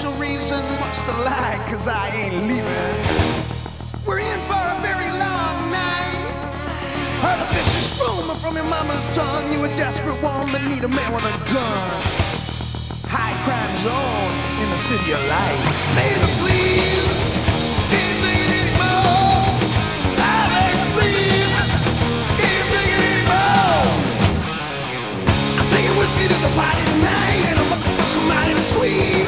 special reason, much to like, cause I ain't leaving. We're in for a very long night. Heard a vicious rumor from your mama's tongue. You a desperate woman, need a man with a gun. High crime zone in the city of lights. Save it, please. Can't take it anymore. I beg you, please. Can't take it anymore. I'm taking whiskey to the party tonight, and I'm looking for somebody to squeeze.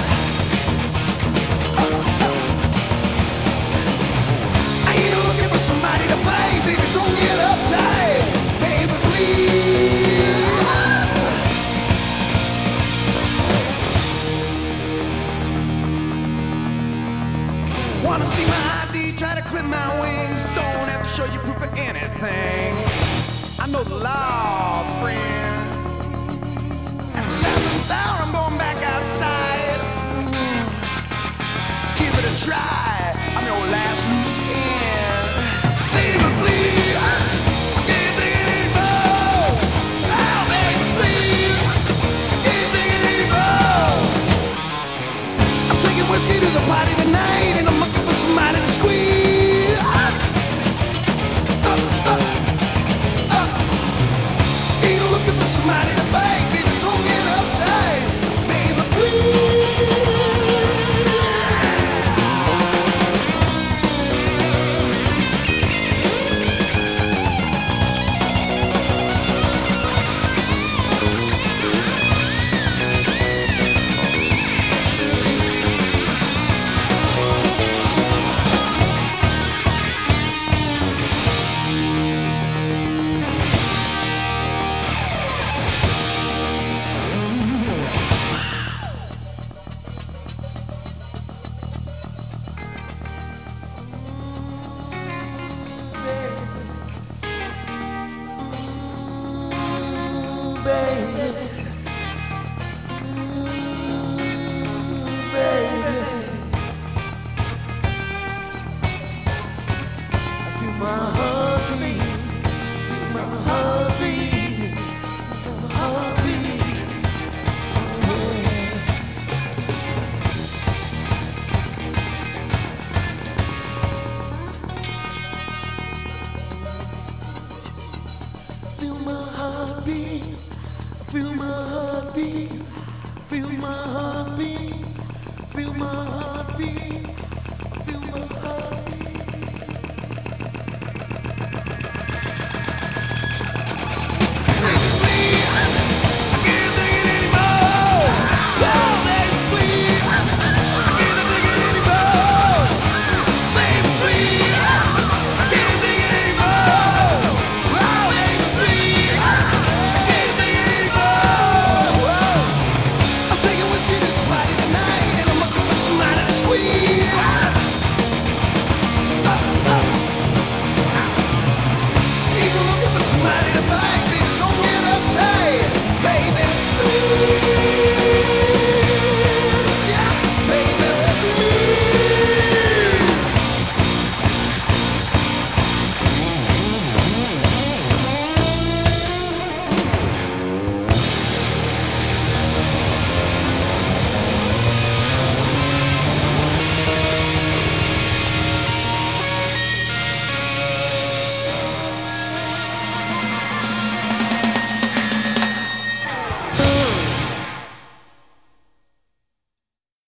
I ain't looking for somebody to fight, baby. Don't get uptight, baby, please. Wanna see my ID? Try to clip my wings. Don't have to show you proof of anything. I know the law, friend. At 11th hour, I'm going back outside. Give it a try. I'm your last loose end. Baby, please. I can't take it anymore. Oh, baby, please. I can't take it anymore. I'm taking whiskey to the party tonight, and I'm looking for somebody to squeeze. Ain't looking for somebody to fight, baby. Don't get uptight, baby, please. Feel my heartbeat, feel my heartbeat, feel my heartbeat, feel my heartbeat.